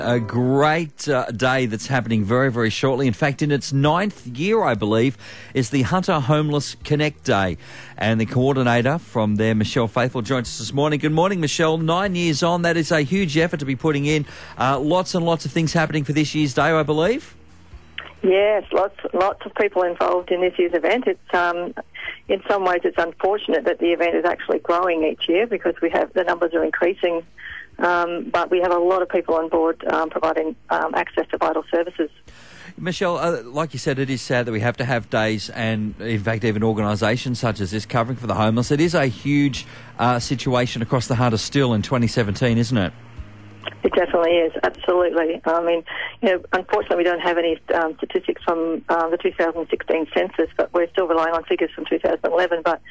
A great day that's happening very, very shortly. In fact, in its 9th year, I believe, is the Hunter Homeless Connect Day. And the coordinator from there, Michelle Faithful, joins us this morning. Good morning, Michelle. 9 years on, that is a huge effort to be putting in. Lots and lots of things happening for this year's day, I believe. Yes, lots of people involved in this year's event. It's in some ways it's unfortunate that the event is actually growing each year because the numbers are increasing. But we have a lot of people on board providing access to vital services. Michelle, like you said, it is sad that we have to have days and, in fact, even organisations such as this covering for the homeless. It is a huge situation across the Hunter still in 2017, isn't it? It definitely is, absolutely. I mean, unfortunately we don't have any statistics from the 2016 census, but we're still relying on figures from 2011. But,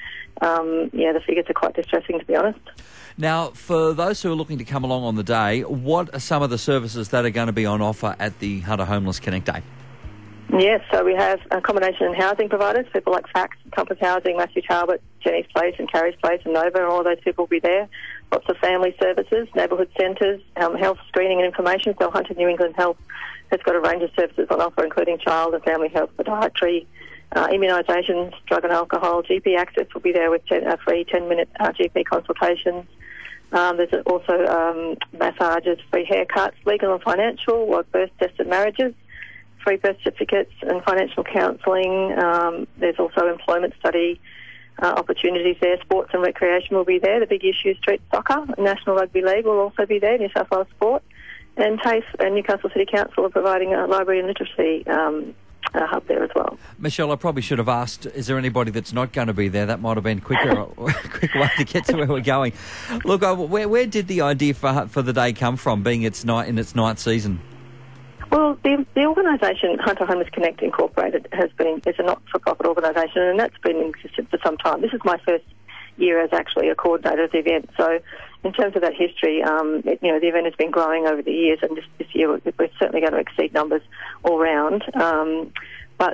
the figures are quite distressing, to be honest. Now, for those who are looking to come along on the day, what are some of the services that are going to be on offer at the Hunter Homeless Connect Day? Yes, so we have accommodation and housing providers, people like Fax, Compass Housing, Matthew Talbot, Jenny's Place and Carrie's Place and Nova, all those people will be there. Lots of family services, neighbourhood centres, health screening and information. So Hunter New England Health has got a range of services on offer, including child and family health, podiatry, immunisations, drug and alcohol. GP access will be there with free 10-minute GP consultations. There's also massages, free haircuts, legal and financial, birth, deaths and marriages, free birth certificates and financial counselling. There's also employment study opportunities there. Sports and recreation will be there. The big issue, street soccer, National Rugby League will also be there, New South Wales Sport. And TAFE and Newcastle City Council are providing a library and literacy hub there as well. Michelle, I probably should have asked, is there anybody that's not going to be there? That might have been a quicker way to get to where we're going. Look, where did the idea for the day come from, being in its 9th season? Well, the organisation Hunter Homeless Connect Incorporated is a not-for-profit organisation, and that's been in existence for some time. This is my first year as actually a coordinator of the event. So in terms of that history, the event has been growing over the years, and this year we're certainly going to exceed numbers all round. But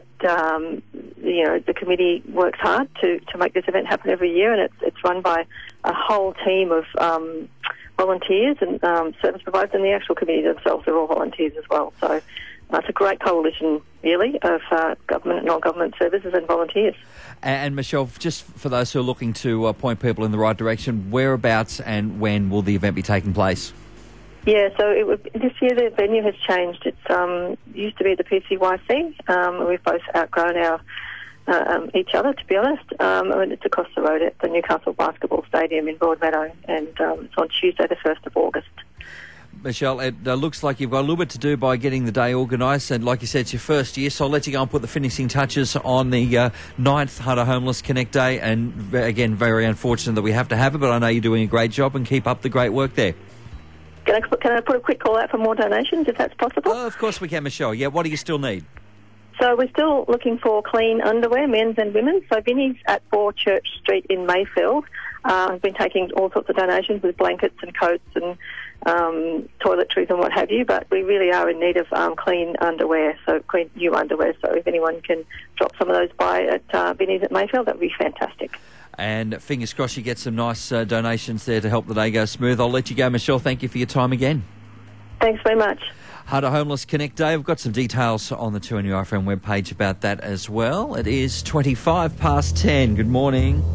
the committee works hard to make this event happen every year, and it's run by a whole team of volunteers and service providers, and the actual committee themselves are all volunteers as well. So it's a great coalition, really, of government and non-government services and volunteers. And Michelle, just for those who are looking to point people in the right direction, whereabouts and when will the event be taking place? Yeah, so this year the venue has changed. It used to be the PCYC. We've both outgrown each other, to be honest. And it's across the road at the Newcastle Basketball Stadium in Broadmeadow, and it's on Tuesday, the 1st of August. Michelle, it looks like you've got a little bit to do by getting the day organised, and like you said, it's your first year, so I'll let you go and put the finishing touches on the 9th Hunter Homeless Connect Day, and again, very unfortunate that we have to have it, but I know you're doing a great job, and keep up the great work there. Can I put a quick call out for more donations, if that's possible? Oh, of course we can, Michelle. Yeah, what do you still need? So we're still looking for clean underwear, men's and women's. So Vinnie's at 4 Church Street in Mayfield has been taking all sorts of donations with blankets and coats and toiletries and what have you, but we really are in need of clean underwear, so clean new underwear. So if anyone can drop some of those by at Vinnie's at Mayfield, that would be fantastic. And fingers crossed you get some nice donations there to help the day go smooth. I'll let you go, Michelle. Thank you for your time again. Thanks very much. Hunter Homeless Connect Day. We've got some details on the 2NURFM webpage about that as well. It is 10:25. Good morning.